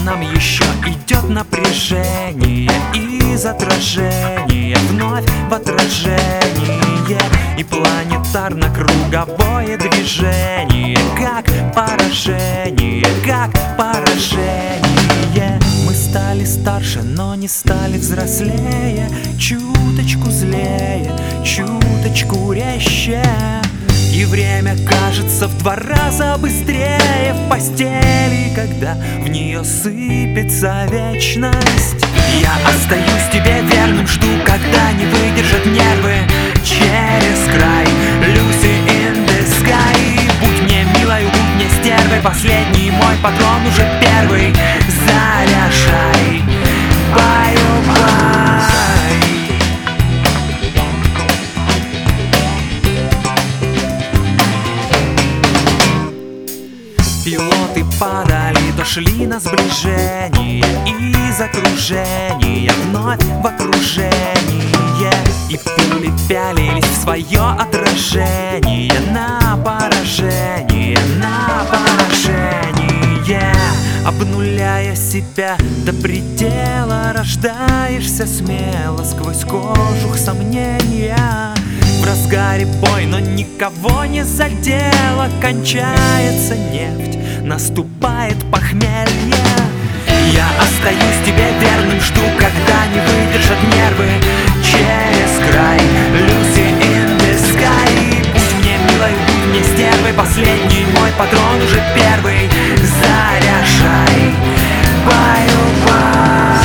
нам еще идет напряжение из отражения вновь в отражение. И планетарно-круговое движение, как поражение, как поражение. Мы стали старше, но не стали взрослее, чуточку злее, чуточку резче. И время кажется в 2 раза быстрее в постели, когда в нее сыпется вечность. Я остаюсь тебе верным, жду, когда не выдержат нервы через край. Lucy in the sky. Будь мне милой, будь мне стервой, последний мой патрон уже первый. Заряжай, баю-бай. Пилоты падали, дошли на сближение из окружения вновь в окружение. И пули пялились в свое отражение на поражение, на поражение. Обнуляя себя до предела, рождаешься смело сквозь кожух сомнения. В разгаре бой, но никого не задело. Кончается нефть, наступает похмелье. Я остаюсь тебе верным, жду, когда не выдержат нервы через край. Lucy in the sky. Будь мне милой, будь мне стервой, последний мой патрон уже первый. Заряжай, баю-бай.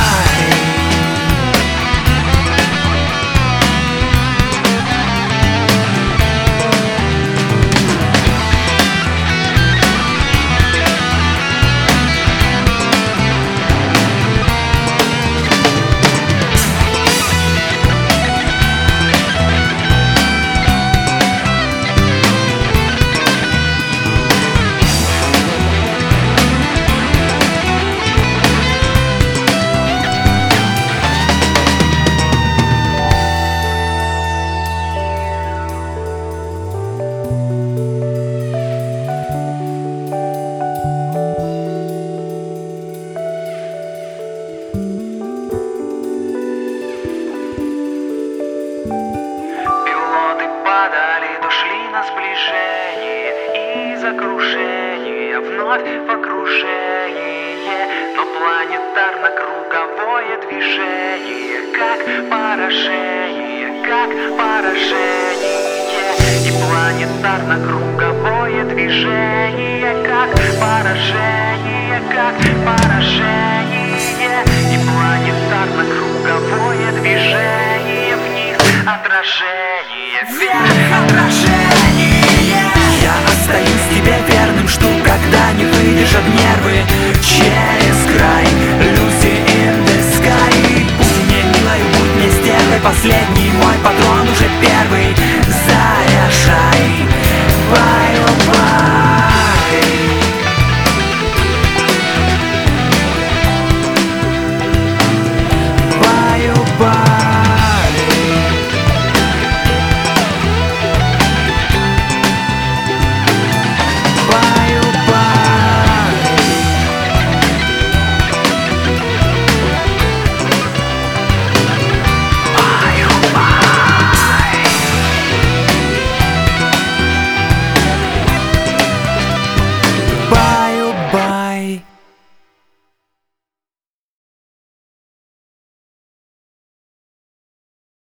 Сближение из окружения вновь в окружение. Но планетарно-круговое движение, как поражение, как поражение. И планетарно-круговое движение, как поражение, как поражение. И планетарно-круговое движение вниз, отражение, вверх, отражение. Я остаюсь тебе верным, жду, когда не выдержат нервы через край. Lucy in the sky. Будь мне милой, будь мне стервой, последний